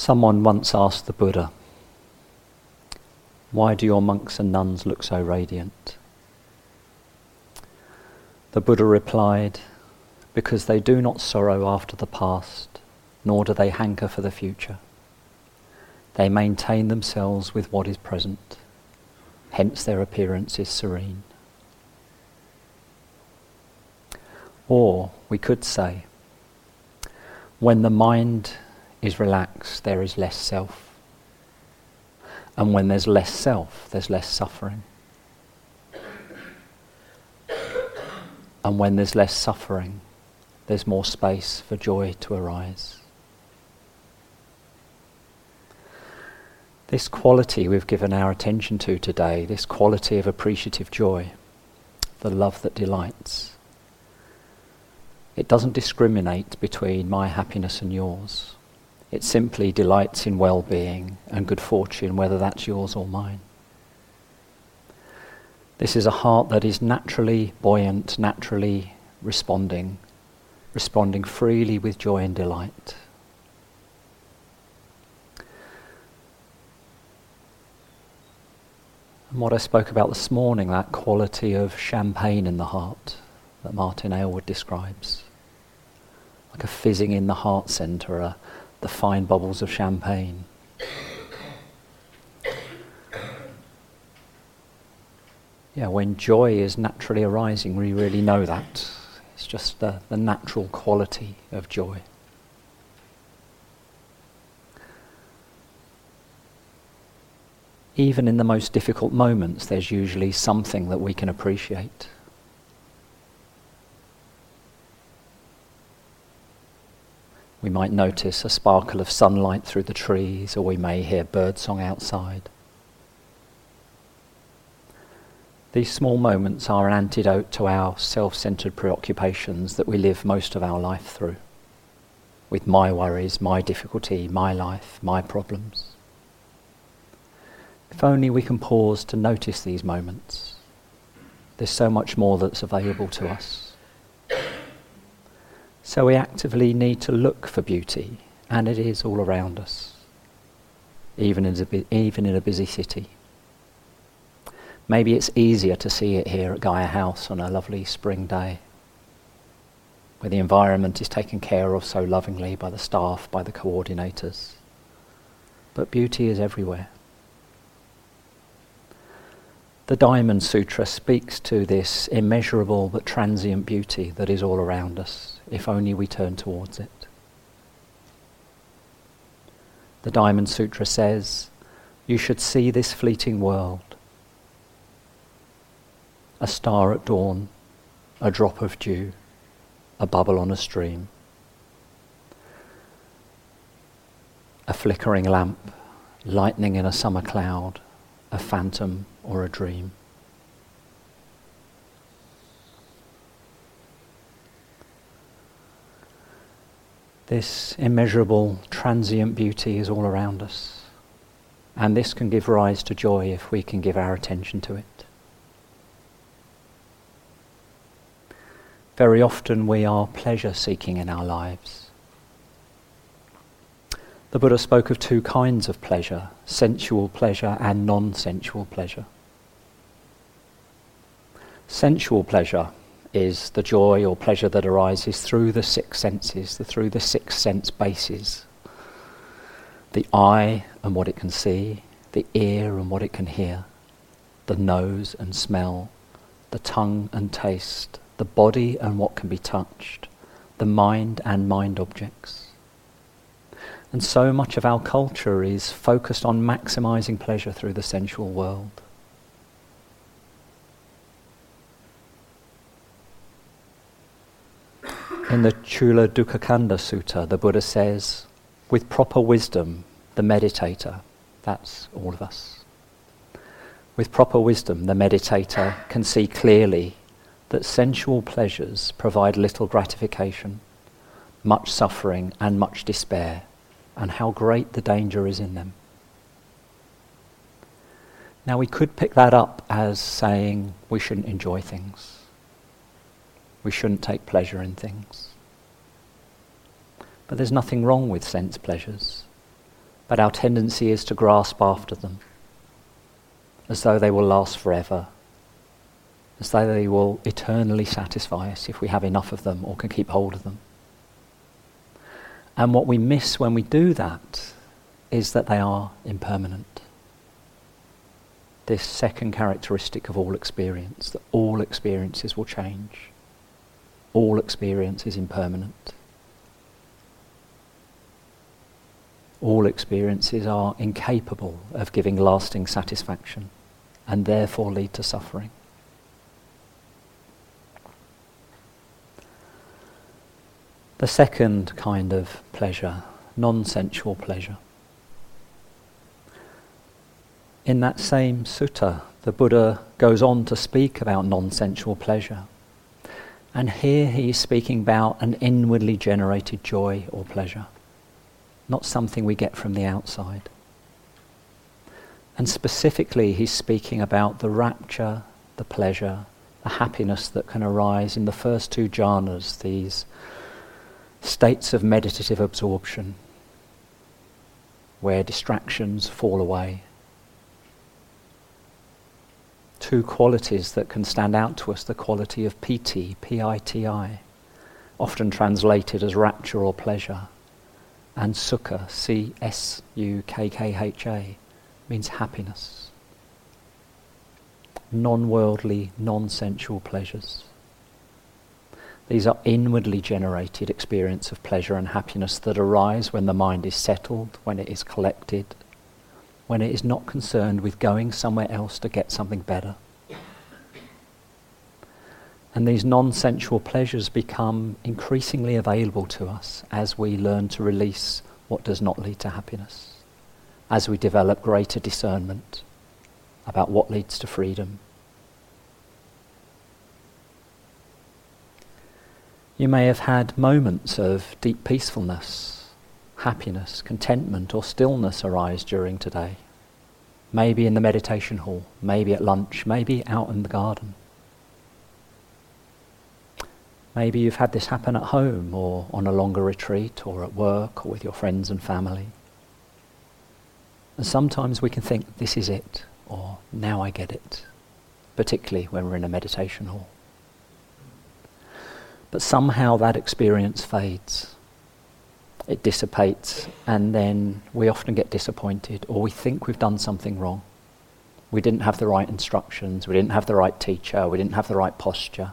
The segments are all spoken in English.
Someone once asked the Buddha, "Why do your monks and nuns look so radiant?" The Buddha replied, "Because they do not sorrow after the past, nor do they hanker for the future. They maintain themselves with what is present, hence their appearance is serene." Or we could say, when the mind is relaxed, there is less self. And when there's less self, there's less suffering. And when there's less suffering, there's more space for joy to arise. This quality we've given our attention to today, this quality of appreciative joy, the love that delights, it doesn't discriminate between my happiness and yours. It simply delights in well-being and good fortune, whether that's yours or mine. This is a heart that is naturally buoyant, naturally responding freely with joy and delight. And what I spoke about this morning, that quality of champagne in the heart that Martin Aylward describes, like a fizzing in the heart centre, the fine bubbles of champagne. Yeah, when joy is naturally arising, we really know that. It's just the natural quality of joy. Even in the most difficult moments, there's usually something that we can appreciate. We might notice a sparkle of sunlight through the trees, or we may hear birdsong outside. These small moments are an antidote to our self-centered preoccupations that we live most of our life through, with my worries, my difficulty, my life, my problems. If only we can pause to notice these moments. There's so much more that's available to us. So we actively need to look for beauty, and it is all around us, even in a busy city. Maybe it's easier to see it here at Gaia House on a lovely spring day, where the environment is taken care of so lovingly by the staff, by the coordinators. But beauty is everywhere. The Diamond Sutra speaks to this immeasurable but transient beauty that is all around us, if only we turn towards it. The Diamond Sutra says, "You should see this fleeting world. A star at dawn, a drop of dew, a bubble on a stream. A flickering lamp, lightning in a summer cloud, a phantom or a dream." This immeasurable, transient beauty is all around us, and this can give rise to joy if we can give our attention to it. Very often we are pleasure-seeking in our lives. The Buddha spoke of two kinds of pleasure, sensual pleasure and non-sensual pleasure. Sensual pleasure is the joy or pleasure that arises through the six senses, through the six sense bases. The eye and what it can see, the ear and what it can hear, the nose and smell, the tongue and taste, the body and what can be touched, the mind and mind objects. And so much of our culture is focused on maximizing pleasure through the sensual world. In the Chula Dukkhakhanda Sutta, the Buddha says, with proper wisdom, the meditator, that's all of us, with proper wisdom, the meditator can see clearly that sensual pleasures provide little gratification, much suffering and much despair, and how great the danger is in them. Now we could pick that up as saying we shouldn't enjoy things. We shouldn't take pleasure in things. But there's nothing wrong with sense pleasures. but our tendency is to grasp after them, as though they will last forever, as though they will eternally satisfy us if we have enough of them or can keep hold of them. And what we miss when we do that is that they are impermanent. This second characteristic of all experience, that all experiences will change. All experience is impermanent. All experiences are incapable of giving lasting satisfaction and therefore lead to suffering. The second kind of pleasure, non-sensual pleasure. In that same sutta, the Buddha goes on to speak about non-sensual pleasure. And here he is speaking about an inwardly generated joy or pleasure, not something we get from the outside. And specifically, he's speaking about the rapture, the pleasure, the happiness that can arise in the first two jhanas, these states of meditative absorption, where distractions fall away. Two qualities that can stand out to us, the quality of piti, P-I-T-I, often translated as rapture or pleasure, and sukha, C-S-U-K-K-H-A, means happiness. Non-worldly, non-sensual pleasures. These are inwardly generated experience of pleasure and happiness that arise when the mind is settled, when it is collected, when it is not concerned with going somewhere else to get something better. And these non-sensual pleasures become increasingly available to us as we learn to release what does not lead to happiness, as we develop greater discernment about what leads to freedom. You may have had moments of deep peacefulness, happiness, contentment or stillness arise during today. Maybe in the meditation hall, maybe at lunch, maybe out in the garden. Maybe you've had this happen at home or on a longer retreat or at work or with your friends and family. And sometimes we can think, this is it, or now I get it, particularly when we're in a meditation hall. But somehow that experience fades. It dissipates, and then we often get disappointed, or we think we've done something wrong. We didn't have the right instructions, we didn't have the right teacher, we didn't have the right posture.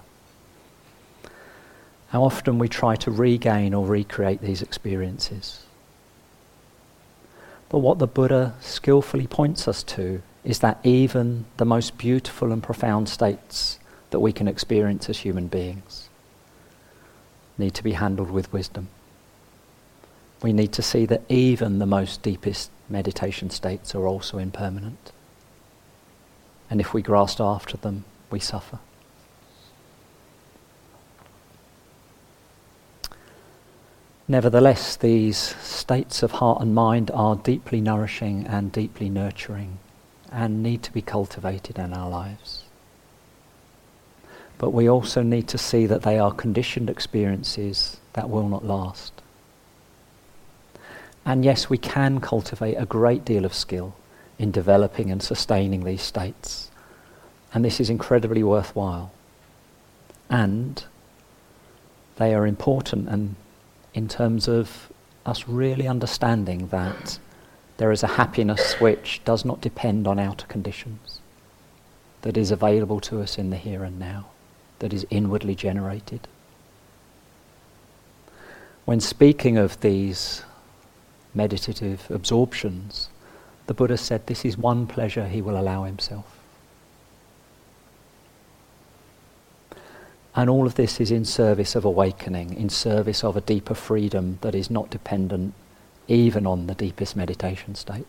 How often we try to regain or recreate these experiences. But what the Buddha skillfully points us to is that even the most beautiful and profound states that we can experience as human beings need to be handled with wisdom. We need to see that even the most deepest meditation states are also impermanent. And if we grasp after them, we suffer. Nevertheless, these states of heart and mind are deeply nourishing and deeply nurturing and need to be cultivated in our lives. But we also need to see that they are conditioned experiences that will not last. And yes, we can cultivate a great deal of skill in developing and sustaining these states. And this is incredibly worthwhile. And they are important and in terms of us really understanding that there is a happiness which does not depend on outer conditions, that is available to us in the here and now, that is inwardly generated. When speaking of these meditative absorptions, the Buddha said this is one pleasure he will allow himself. And all of this is in service of awakening, in service of a deeper freedom that is not dependent even on the deepest meditation state.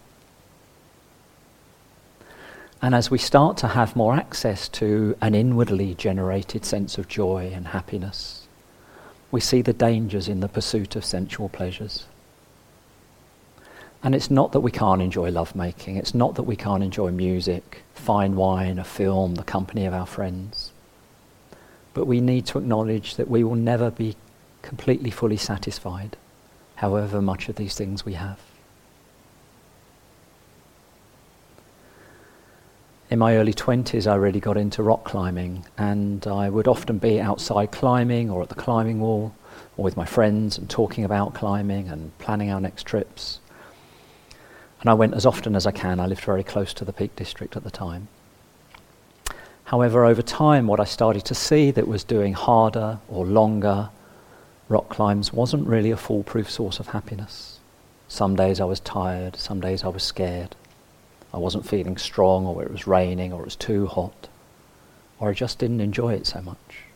And as we start to have more access to an inwardly generated sense of joy and happiness, we see the dangers in the pursuit of sensual pleasures. And it's not that we can't enjoy lovemaking, it's not that we can't enjoy music, fine wine, a film, the company of our friends. But we need to acknowledge that we will never be completely fully satisfied, however much of these things we have. In my early 20s, I really got into rock climbing, and I would often be outside climbing or at the climbing wall or with my friends and talking about climbing and planning our next trips. And I went as often as I can. I lived very close to the Peak District at the time. However, over time, what I started to see that was doing harder or longer rock climbs wasn't really a foolproof source of happiness. Some days I was tired, some days I was scared. I wasn't feeling strong, or it was raining, or it was too hot, or I just didn't enjoy it so much.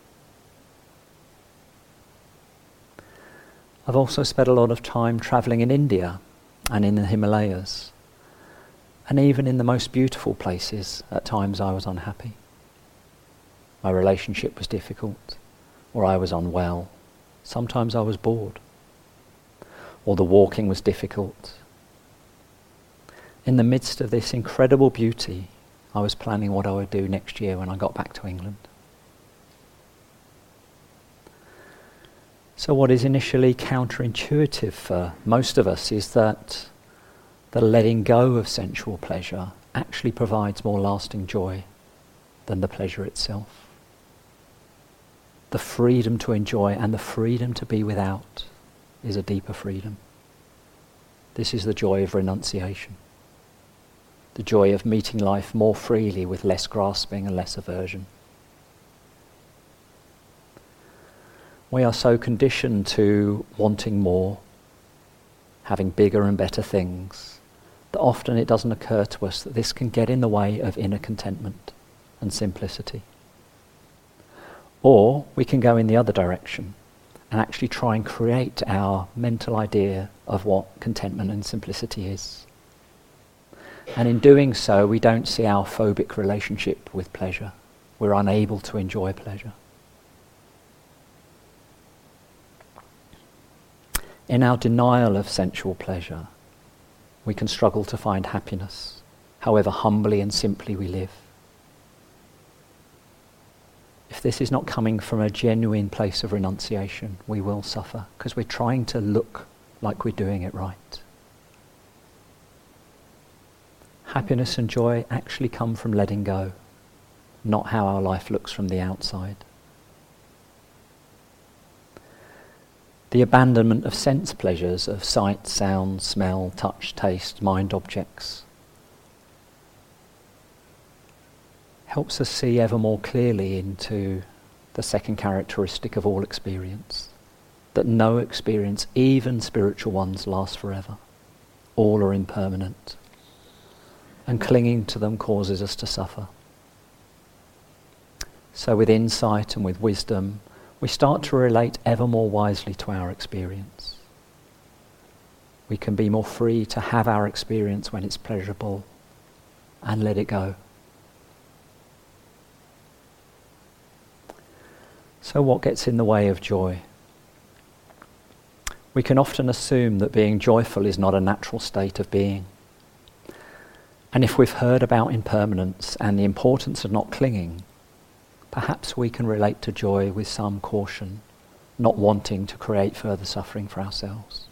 I've also spent a lot of time travelling in India and in the Himalayas. And even in the most beautiful places, at times I was unhappy. My relationship was difficult, or I was unwell. Sometimes I was bored, or the walking was difficult. In the midst of this incredible beauty, I was planning what I would do next year when I got back to England. So what is initially counterintuitive for most of us is that the letting go of sensual pleasure actually provides more lasting joy than the pleasure itself. The freedom to enjoy and the freedom to be without is a deeper freedom. This is the joy of renunciation. The joy of meeting life more freely with less grasping and less aversion. We are so conditioned to wanting more, having bigger and better things, that often it doesn't occur to us that this can get in the way of inner contentment and simplicity. Or we can go in the other direction and actually try and create our mental idea of what contentment and simplicity is. And in doing so, we don't see our phobic relationship with pleasure. We're unable to enjoy pleasure. In our denial of sensual pleasure, we can struggle to find happiness, however humbly and simply we live. If this is not coming from a genuine place of renunciation, we will suffer, because we're trying to look like we're doing it right. Happiness and joy actually come from letting go, not how our life looks from the outside. The abandonment of sense pleasures, of sight, sound, smell, touch, taste, mind objects, helps us see ever more clearly into the second characteristic of all experience, that no experience, even spiritual ones, lasts forever. All are impermanent, and clinging to them causes us to suffer. So with insight and with wisdom, we start to relate ever more wisely to our experience. We can be more free to have our experience when it's pleasurable and let it go. So what gets in the way of joy? We can often assume that being joyful is not a natural state of being. And if we've heard about impermanence and the importance of not clinging, perhaps we can relate to joy with some caution, not wanting to create further suffering for ourselves.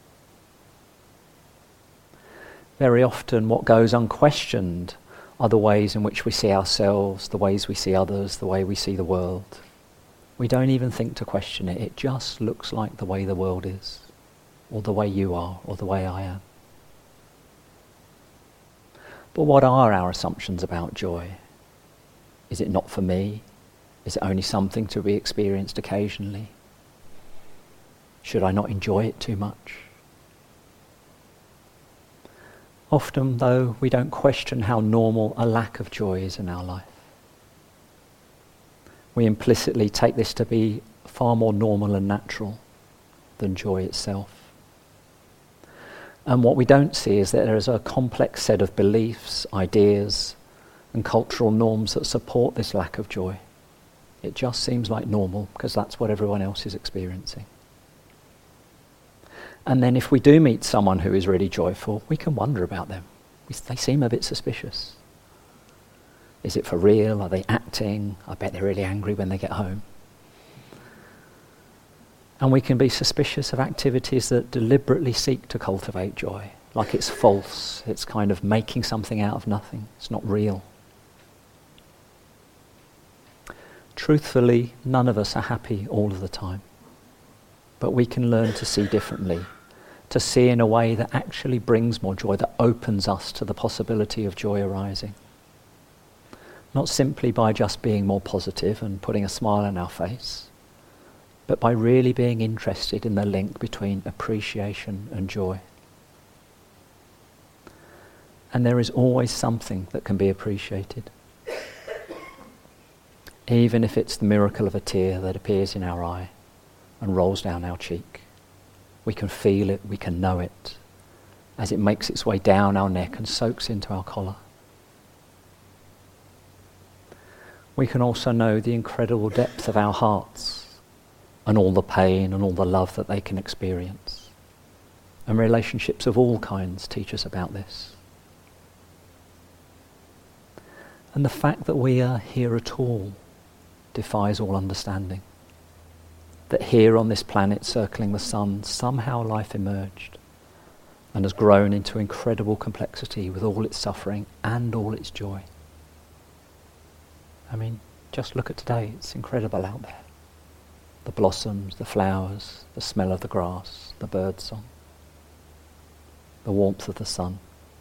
Very often what goes unquestioned are the ways in which we see ourselves, the ways we see others, the way we see the world. We don't even think to question it. It just looks like the way the world is, or the way you are, or the way I am. But what are our assumptions about joy? Is it not for me? Is it only something to be experienced occasionally? Should I not enjoy it too much? Often, though, we don't question how normal a lack of joy is in our life. We implicitly take this to be far more normal and natural than joy itself. And what we don't see is that there is a complex set of beliefs, ideas, and cultural norms that support this lack of joy. It just seems like normal because that's what everyone else is experiencing. And then if we do meet someone who is really joyful, we can wonder about them. They seem a bit suspicious. Is it for real? Are they acting? I bet they're really angry when they get home. And we can be suspicious of activities that deliberately seek to cultivate joy, like it's false, it's kind of making something out of nothing, it's not real. Truthfully, none of us are happy all of the time. But we can learn to see differently, to see in a way that actually brings more joy, that opens us to the possibility of joy arising. Not simply by just being more positive and putting a smile on our face, but by really being interested in the link between appreciation and joy. And there is always something that can be appreciated. Even if it's the miracle of a tear that appears in our eye and rolls down our cheek. We can feel it, we can know it, as it makes its way down our neck and soaks into our collar. We can also know the incredible depth of our hearts and all the pain and all the love that they can experience. And relationships of all kinds teach us about this. And the fact that we are here at all defies all understanding. That here on this planet circling the sun, somehow life emerged and has grown into incredible complexity with all its suffering and all its joy. I mean, just look at today, it's incredible out there. The blossoms, the flowers, the smell of the grass, the bird song, the warmth of the sun.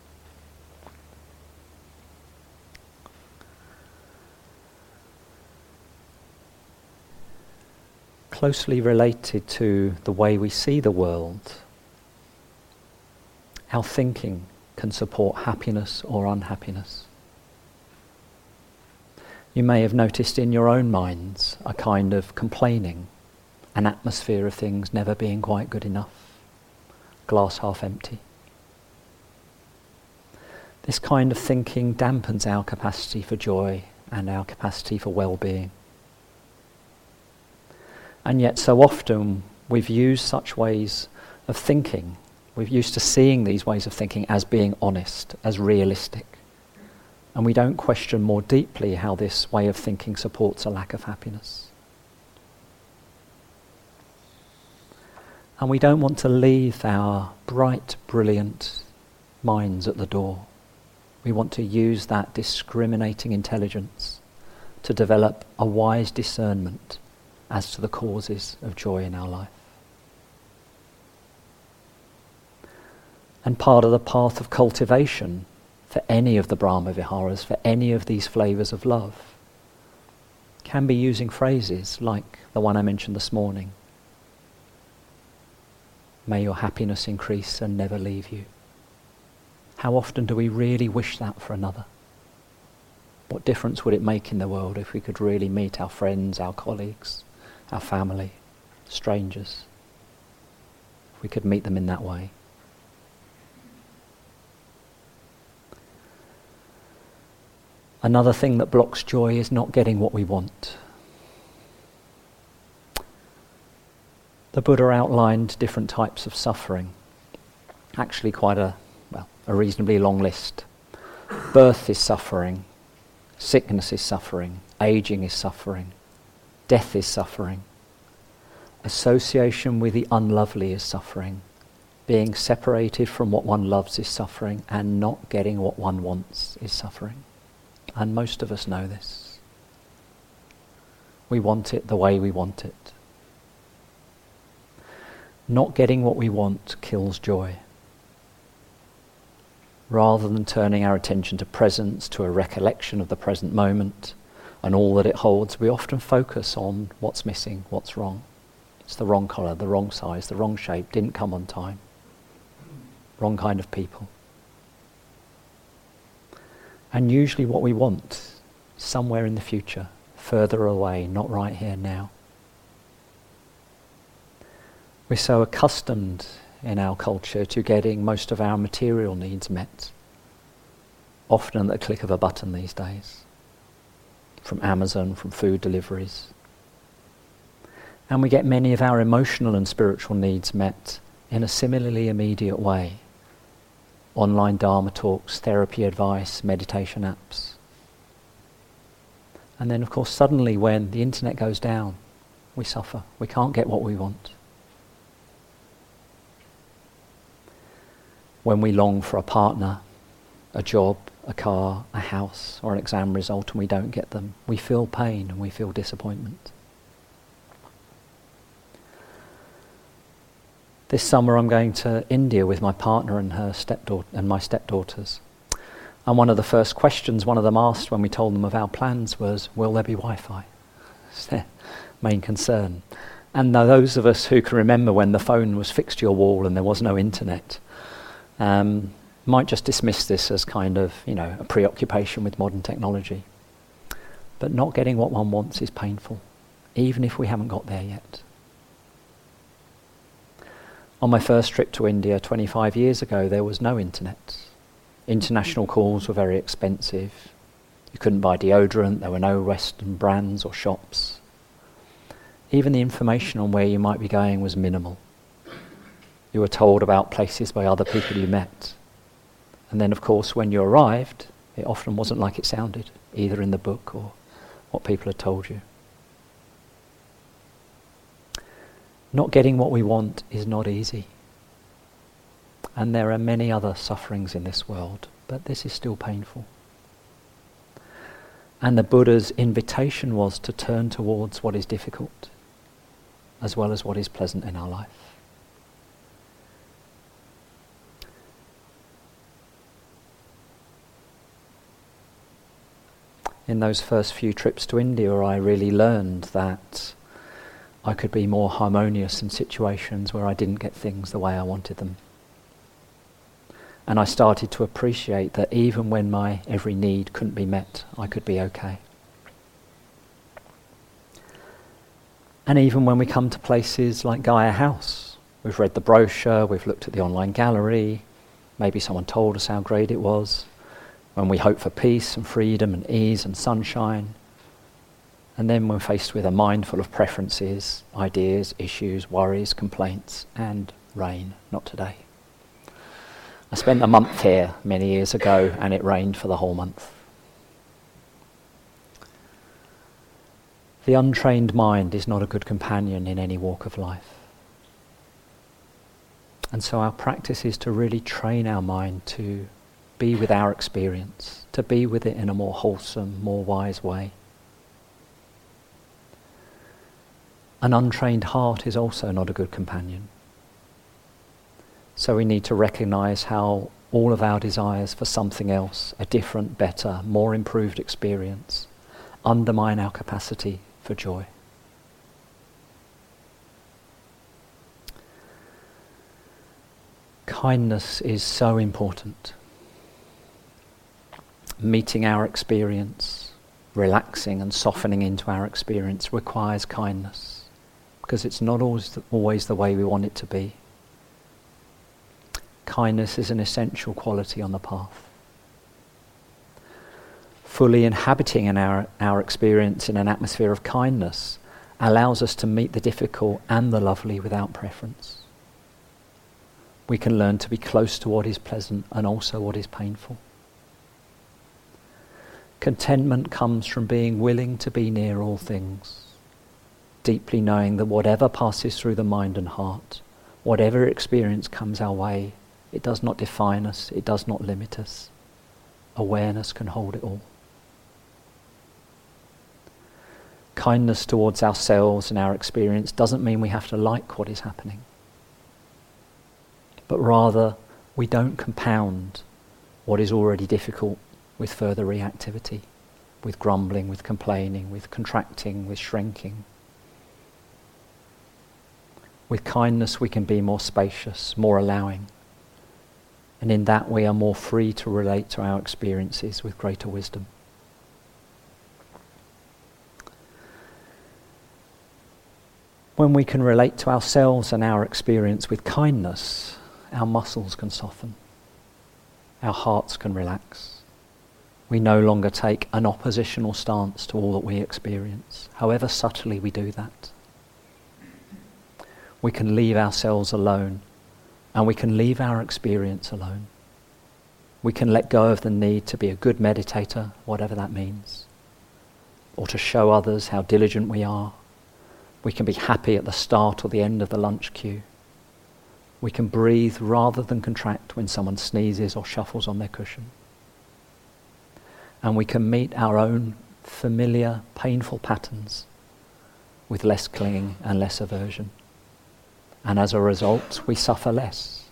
Closely related to the way we see the world, our thinking can support happiness or unhappiness. You may have noticed in your own minds a kind of complaining, an atmosphere of things never being quite good enough, glass half empty. This kind of thinking dampens our capacity for joy and our capacity for well-being. And yet so often we've used such ways of thinking, we're used to seeing these ways of thinking as being honest, as realistic. And we don't question more deeply how this way of thinking supports a lack of happiness. And we don't want to leave our bright, brilliant minds at the door. We want to use that discriminating intelligence to develop a wise discernment as to the causes of joy in our life. And part of the path of cultivation for any of the Brahma Viharas, for any of these flavors of love, can be using phrases like the one I mentioned this morning. May your happiness increase and never leave you. How often do we really wish that for another? What difference would it make in the world if we could really meet our friends, our colleagues, our family, strangers? If we could meet them in that way. Another thing that blocks joy is not getting what we want. The Buddha outlined different types of suffering. Actually quite a reasonably long list. Birth is suffering, sickness is suffering, aging is suffering, death is suffering, association with the unlovely is suffering, being separated from what one loves is suffering, and not getting what one wants is suffering. And most of us know this. We want it the way we want it. Not getting what we want kills joy. Rather than turning our attention to presence, to a recollection of the present moment and all that it holds, we often focus on what's missing, what's wrong. It's the wrong colour, the wrong size, the wrong shape, didn't come on time. Wrong kind of people. And usually what we want, somewhere in the future, further away, not right here now. We're so accustomed in our culture to getting most of our material needs met, often at the click of a button these days, from Amazon, from food deliveries. And we get many of our emotional and spiritual needs met in a similarly immediate way. Online Dharma talks, therapy advice, meditation apps. And then of course suddenly when the internet goes down, we suffer. We can't get what we want. When we long for a partner, a job, a car, a house, or an exam result and we don't get them, we feel pain and we feel disappointment. This summer I'm going to India with my partner and her stepdaughter and my stepdaughters. And one of the first questions one of them asked when we told them of our plans was, will there be Wi-Fi? It's their main concern. And those of us who can remember when the phone was fixed to your wall and there was no internet, might just dismiss this as kind of, a preoccupation with modern technology. But not getting what one wants is painful, even if we haven't got there yet. On my first trip to India 25 years ago, there was no internet. International calls were very expensive. You couldn't buy deodorant, there were no Western brands or shops. Even the information on where you might be going was minimal. You were told about places by other people you met. And then, of course, when you arrived, it often wasn't like it sounded, either in the book or what people had told you. Not getting what we want is not easy. And there are many other sufferings in this world, but this is still painful. And the Buddha's invitation was to turn towards what is difficult, as well as what is pleasant in our life. In those first few trips to India, I really learned that I could be more harmonious in situations where I didn't get things the way I wanted them. And I started to appreciate that even when my every need couldn't be met, I could be okay. And even when we come to places like Gaia House, we've read the brochure, we've looked at the online gallery, maybe someone told us how great it was, when we hope for peace and freedom and ease and sunshine, and then we're faced with a mind full of preferences, ideas, issues, worries, complaints, and rain. Not today. I spent a month here many years ago and it rained for the whole month. The untrained mind is not a good companion in any walk of life. And so our practice is to really train our mind to be with our experience, to be with it in a more wholesome, more wise way. An untrained heart is also not a good companion. So we need to recognize how all of our desires for something else, a different, better, more improved experience, undermine our capacity for joy. Kindness is so important. Meeting our experience, relaxing and softening into our experience requires kindness, because it's not always the way we want it to be. Kindness is an essential quality on the path. Fully inhabiting in our experience in an atmosphere of kindness allows us to meet the difficult and the lovely without preference. We can learn to be close to what is pleasant and also what is painful. Contentment comes from being willing to be near all things, deeply knowing that whatever passes through the mind and heart, whatever experience comes our way, it does not define us, it does not limit us. Awareness can hold it all. Kindness towards ourselves and our experience doesn't mean we have to like what is happening, but rather we don't compound what is already difficult with further reactivity, with grumbling, with complaining, with contracting, with shrinking. With kindness we can be more spacious, more allowing, and in that we are more free to relate to our experiences with greater wisdom. When we can relate to ourselves and our experience with kindness, our muscles can soften, our hearts can relax. We no longer take an oppositional stance to all that we experience, however subtly we do that. We can leave ourselves alone, and we can leave our experience alone. We can let go of the need to be a good meditator, whatever that means, or to show others how diligent we are. We can be happy at the start or the end of the lunch queue. We can breathe rather than contract when someone sneezes or shuffles on their cushion. and we can meet our own familiar, painful patterns with less clinging and less aversion. And as a result, we suffer less.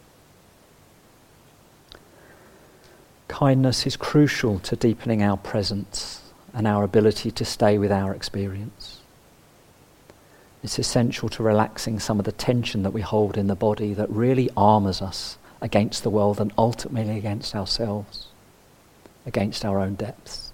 Kindness is crucial to deepening our presence and our ability to stay with our experience. It's essential to relaxing some of the tension that we hold in the body that really armours us against the world and ultimately against ourselves, against our own depths.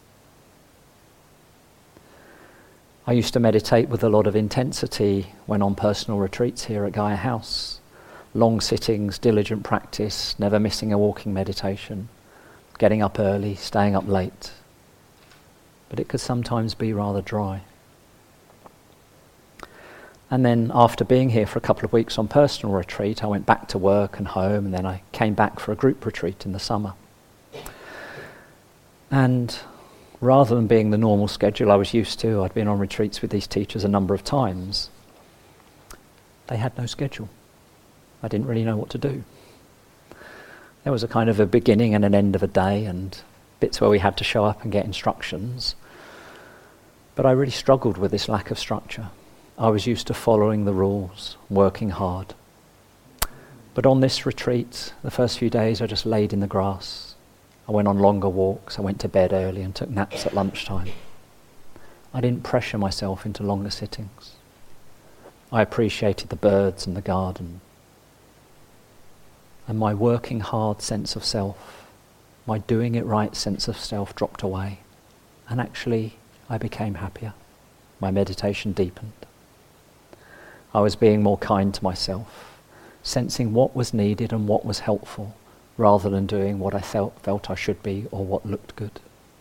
I used to meditate with a lot of intensity when on personal retreats here at Gaia House. Long sittings, diligent practice, never missing a walking meditation, getting up early, staying up late. But it could sometimes be rather dry. And then after being here for a couple of weeks on personal retreat, I went back to work and home, and then I came back for a group retreat in the summer. And rather than being the normal schedule I was used to, I'd been on retreats with these teachers a number of times. They had no schedule. I didn't really know what to do. There was a kind of a beginning and an end of a day, and bits where we had to show up and get instructions. But I really struggled with this lack of structure. I was used to following the rules, working hard. But on this retreat, the first few days I just laid in the grass. I went on longer walks, I went to bed early and took naps at lunchtime. I didn't pressure myself into longer sittings. I appreciated the birds and the garden. And my working hard sense of self, my doing it right sense of self dropped away. And actually, I became happier. My meditation deepened. I was being more kind to myself, sensing what was needed and what was helpful, rather than doing what I felt I should be or what looked good.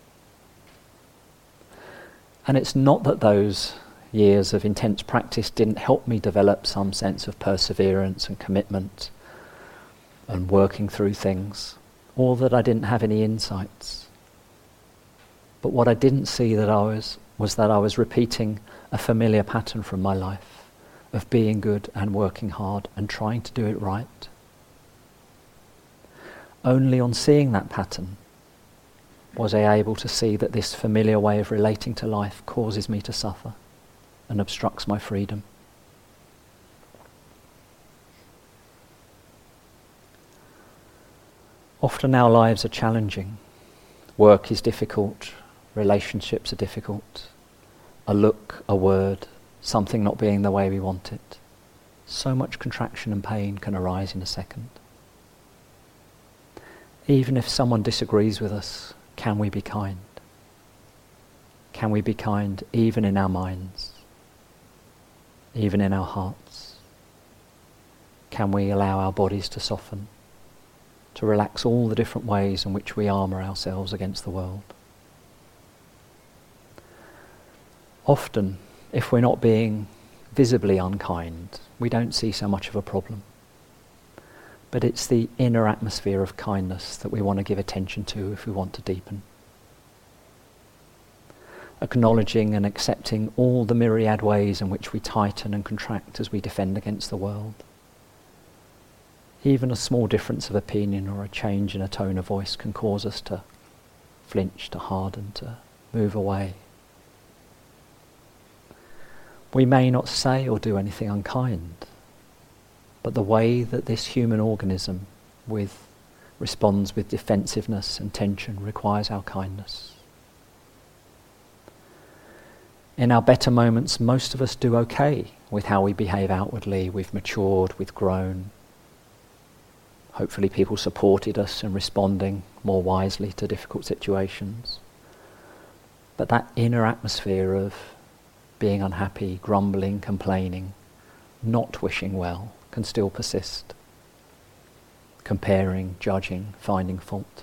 And it's not that those years of intense practice didn't help me develop some sense of perseverance and commitment and working through things, or that I didn't have any insights. But what I didn't see was that I was repeating a familiar pattern from my life of being good and working hard and trying to do it right. Only on seeing that pattern was I able to see that this familiar way of relating to life causes me to suffer and obstructs my freedom. Often our lives are challenging. Work is difficult, relationships are difficult, a look, a word, something not being the way we want it. So much contraction and pain can arise in a second. Even if someone disagrees with us, can we be kind? Can we be kind even in our minds? Even in our hearts? Can we allow our bodies to soften? To relax all the different ways in which we armour ourselves against the world? Often, if we're not being visibly unkind, we don't see so much of a problem. But it's the inner atmosphere of kindness that we want to give attention to if we want to deepen. Acknowledging and accepting all the myriad ways in which we tighten and contract as we defend against the world. Even a small difference of opinion or a change in a tone of voice can cause us to flinch, to harden, to move away. We may not say or do anything unkind, but the way that this human organism responds with defensiveness and tension requires our kindness. In our better moments, most of us do okay with how we behave outwardly. We've matured, we've grown. Hopefully people supported us in responding more wisely to difficult situations. But that inner atmosphere of being unhappy, grumbling, complaining, not wishing well, can still persist. Comparing, judging, finding fault.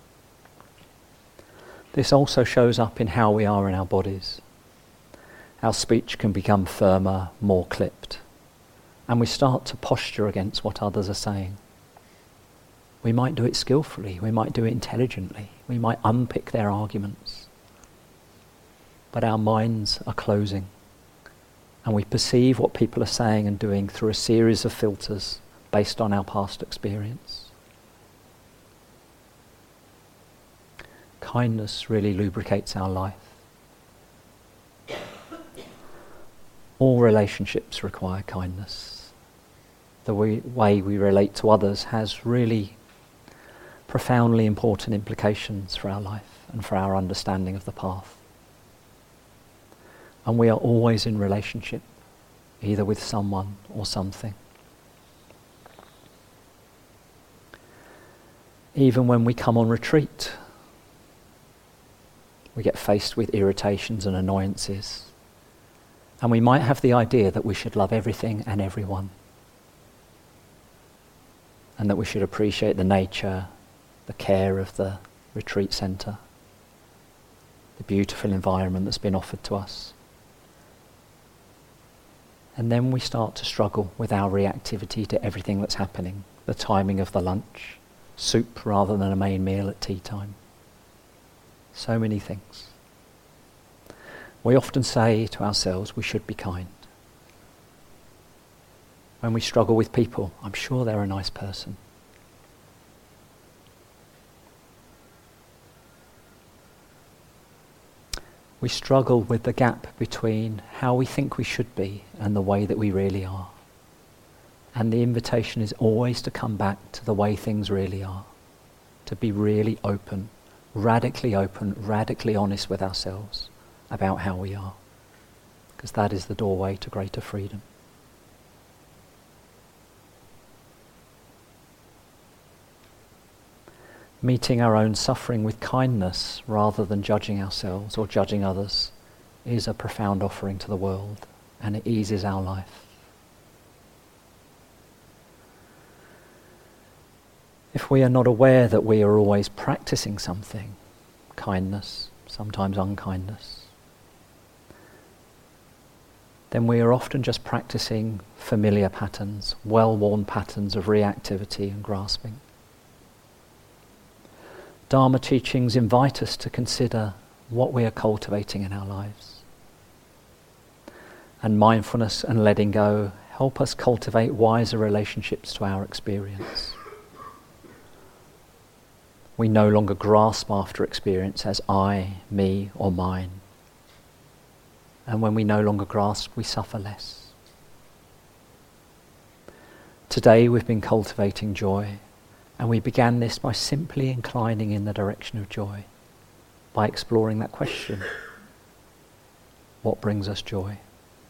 This also shows up in how we are in our bodies. Our speech can become firmer, more clipped, and we start to posture against what others are saying. We might do it skillfully, we might do it intelligently, we might unpick their arguments. But our minds are closing, and we perceive what people are saying and doing through a series of filters based on our past experience. Kindness really lubricates our life. All relationships require kindness. The way we relate to others has really profoundly important implications for our life and for our understanding of the path. And we are always in relationship, either with someone or something. Even when we come on retreat, we get faced with irritations and annoyances. And we might have the idea that we should love everything and everyone. And that we should appreciate the nature, the care of the retreat centre, the beautiful environment that's been offered to us. And then we start to struggle with our reactivity to everything that's happening, the timing of the lunch, soup rather than a main meal at tea time. So many things. We often say to ourselves we should be kind. When we struggle with people, I'm sure they're a nice person. We struggle with the gap between how we think we should be and the way that we really are. And the invitation is always to come back to the way things really are. To be really open, radically honest with ourselves about how we are. Because that is the doorway to greater freedom. Meeting our own suffering with kindness rather than judging ourselves or judging others is a profound offering to the world, and it eases our life. If we are not aware that we are always practicing something, kindness, sometimes unkindness, then we are often just practicing familiar patterns, well-worn patterns of reactivity and grasping. Dharma teachings invite us to consider what we are cultivating in our lives. And mindfulness and letting go help us cultivate wiser relationships to our experience. We no longer grasp after experience as I, me, or mine. And when we no longer grasp, we suffer less. Today we've been cultivating joy. And we began this by simply inclining in the direction of joy, by exploring that question. What brings us joy?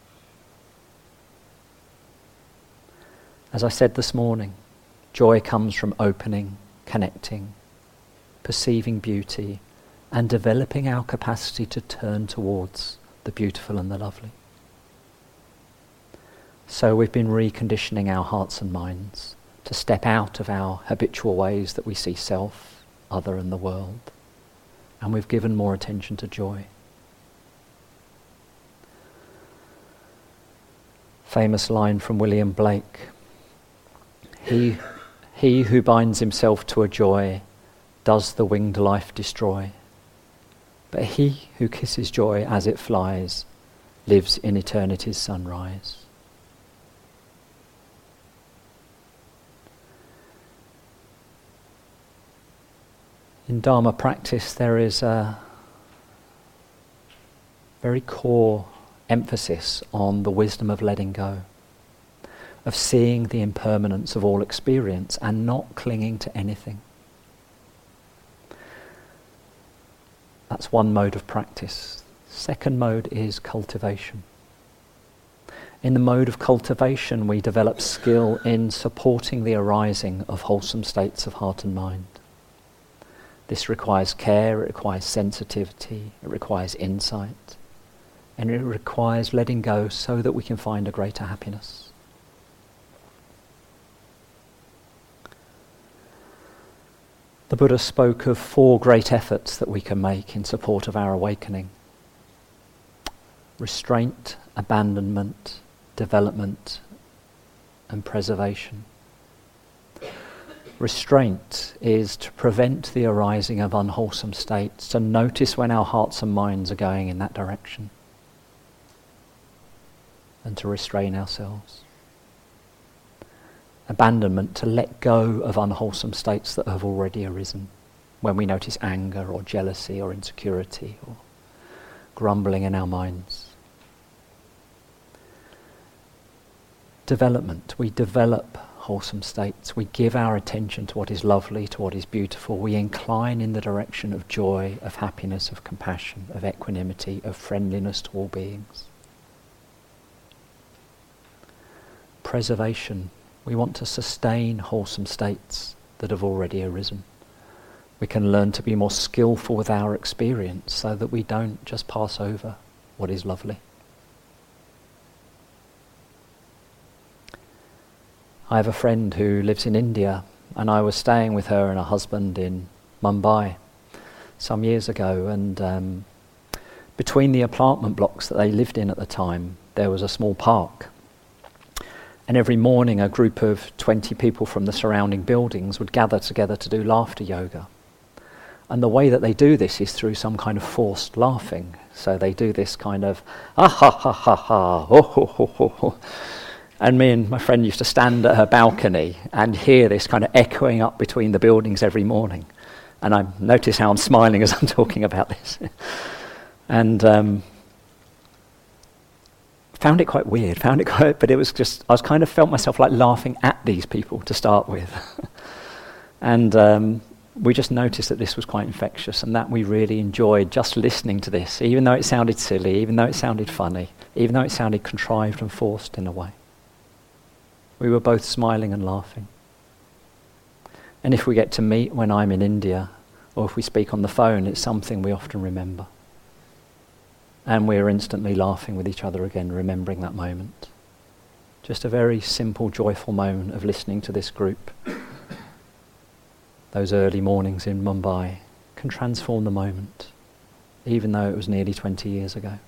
As I said this morning, joy comes from opening, connecting, perceiving beauty, and developing our capacity to turn towards the beautiful and the lovely. So we've been reconditioning our hearts and minds to step out of our habitual ways that we see self, other and the world. And we've given more attention to joy. Famous line from William Blake. He who binds himself to a joy does the winged life destroy. But he who kisses joy as it flies lives in eternity's sunrise. In Dharma practice, there is a very core emphasis on the wisdom of letting go, of seeing the impermanence of all experience and not clinging to anything. That's one mode of practice. Second mode is cultivation. In the mode of cultivation, we develop skill in supporting the arising of wholesome states of heart and mind. This requires care, it requires sensitivity, it requires insight, and it requires letting go so that we can find a greater happiness. The Buddha spoke of 4 great efforts that we can make in support of our awakening: restraint, abandonment, development, and preservation. Restraint is to prevent the arising of unwholesome states, to notice when our hearts and minds are going in that direction, and to restrain ourselves. Abandonment, to let go of unwholesome states that have already arisen. when we notice anger or jealousy or insecurity or grumbling in our minds. Development. We develop wholesome states. We give our attention to what is lovely, to what is beautiful. We incline in the direction of joy, of happiness, of compassion, of equanimity, of friendliness to all beings. Preservation. We want to sustain wholesome states that have already arisen. We can learn to be more skillful with our experience so that we don't just pass over what is lovely. I have a friend who lives in India, and I was staying with her and her husband in Mumbai some years ago, and between the apartment blocks that they lived in at the time, there was a small park. And every morning a group of 20 people from the surrounding buildings would gather together to do laughter yoga. And the way that they do this is through some kind of forced laughing. So they do this kind of, ah ha ha ha ha, ho ho ho ho ho. And me and my friend used to stand at her balcony and hear this kind of echoing up between the buildings every morning. And I notice how I'm smiling as I'm talking about this. And found it quite weird, but it was just, I was kind of felt myself like laughing at these people to start with. And we just noticed that this was quite infectious and that we really enjoyed just listening to this, even though it sounded silly, even though it sounded funny, even though it sounded contrived and forced in a way. We were both smiling and laughing. And if we get to meet when I'm in India, or if we speak on the phone, it's something we often remember. And we're instantly laughing with each other again, remembering that moment. Just a very simple, joyful moment of listening to this group. Those early mornings in Mumbai can transform the moment, even though it was nearly 20 years ago.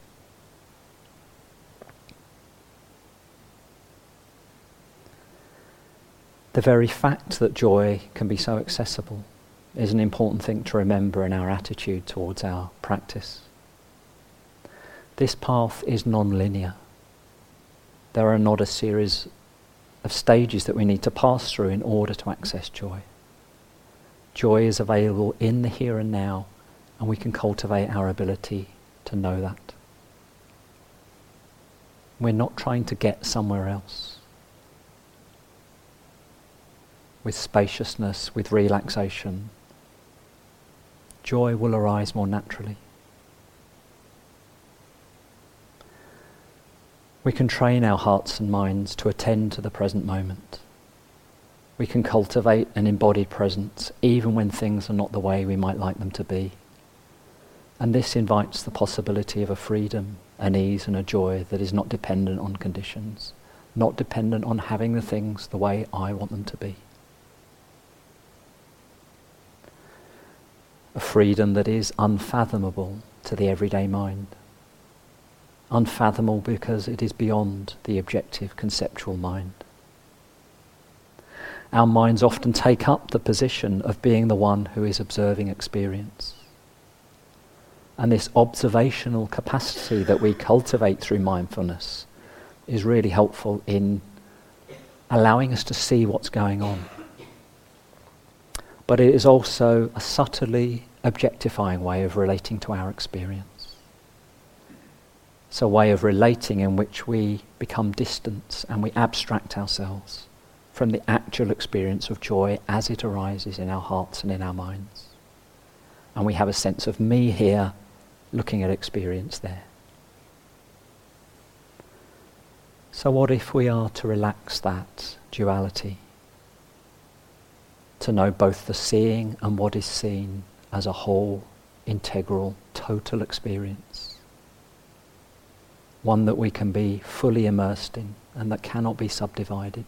The very fact that joy can be so accessible is an important thing to remember in our attitude towards our practice. This path is non-linear. There are not a series of stages that we need to pass through in order to access joy. Joy is available in the here and now, and we can cultivate our ability to know that. We're not trying to get somewhere else. With spaciousness, with relaxation, joy will arise more naturally. We can train our hearts and minds to attend to the present moment. We can cultivate an embodied presence even when things are not the way we might like them to be. And this invites the possibility of a freedom, an ease and a joy that is not dependent on conditions, not dependent on having the things the way I want them to be. A freedom that is unfathomable to the everyday mind. Unfathomable because it is beyond the objective conceptual mind. Our minds often take up the position of being the one who is observing experience. And this observational capacity that we cultivate through mindfulness is really helpful in allowing us to see what's going on. But it is also a subtly objectifying way of relating to our experience. It's a way of relating in which we become distant and we abstract ourselves from the actual experience of joy as it arises in our hearts and in our minds. And we have a sense of me here looking at experience there. So what if we are to relax that duality? To know both the seeing and what is seen as a whole, integral, total experience. One that we can be fully immersed in and that cannot be subdivided.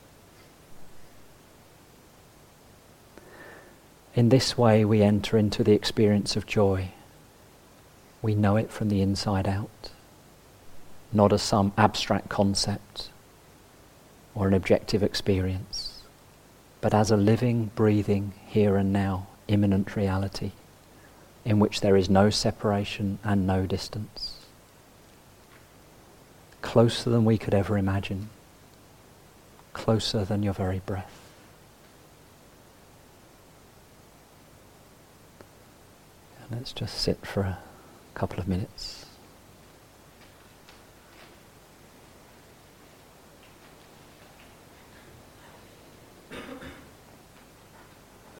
In this way we enter into the experience of joy. We know it from the inside out, not as some abstract concept or an objective experience, but as a living, breathing, here and now, immanent reality in which there is no separation and no distance. Closer than we could ever imagine, closer than your very breath. Let's just sit for a couple of minutes.